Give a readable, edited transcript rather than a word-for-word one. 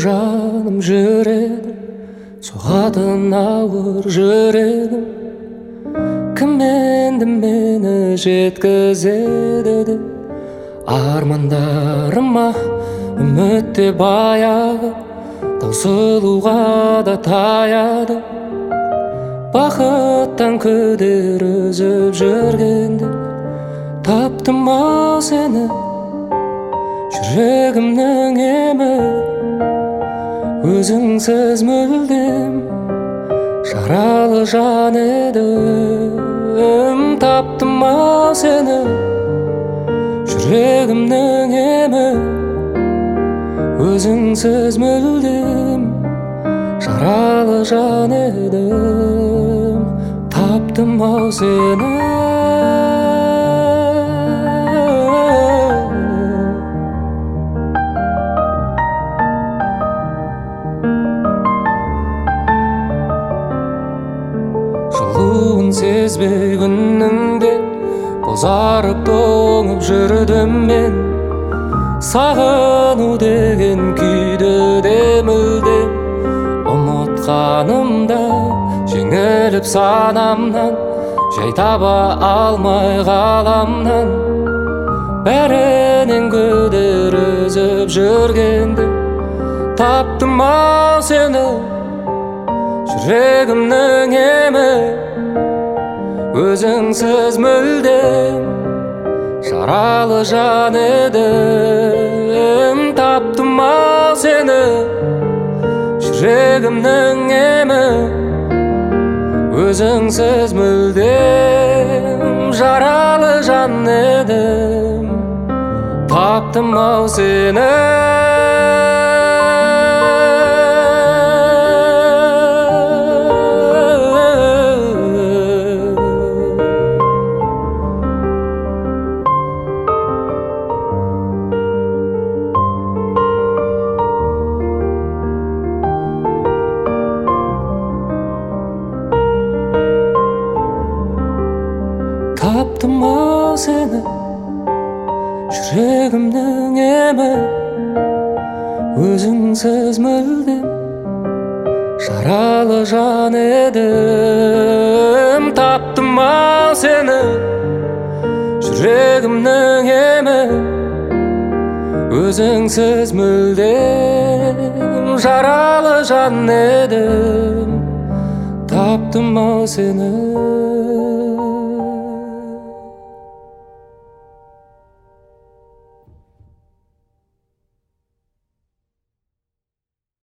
жаным жүрегім, соғатын ауыр жүрегім. Кім енді мені жеткізеді деп армандарыма үмітте баяғы, таусылуға да таяды. Бақыттан күдер үзіп жүргенде таптым ау сені, жүрегімнің емі. Өзіңсіз мүлдем жаралы жан едім. Таптым ау сені, жүрегімнің емі. Өзіңсіз мүлдем жаралы жан едім. Таптым ау сені. Жылуын сезбей күннің де бозарып тоңып жүрдім мен. Сағыну деген күйді де мүлдем ұмытқанымда, жеңіліп санамнан, жай таба алмай ғаламнан. Бәрінен күдер үзіп жүргенде таптым ау сені, жүрегімнің емі. Өзіңсіз мүлдем жаралы жан едім. Таптым ау сені, жүрегімнің емі. Өзіңсіз мүлдем жаралы жан едім. Таптым ау сені. Таптым ау сені, жүрегімнің емі. Өзіңсіз мүлдем жаралы жан едім. Таптым ау сені, жүрегімнің емі. Өзіңсіз мүлдем жаралы жан едім. Таптым ау сені.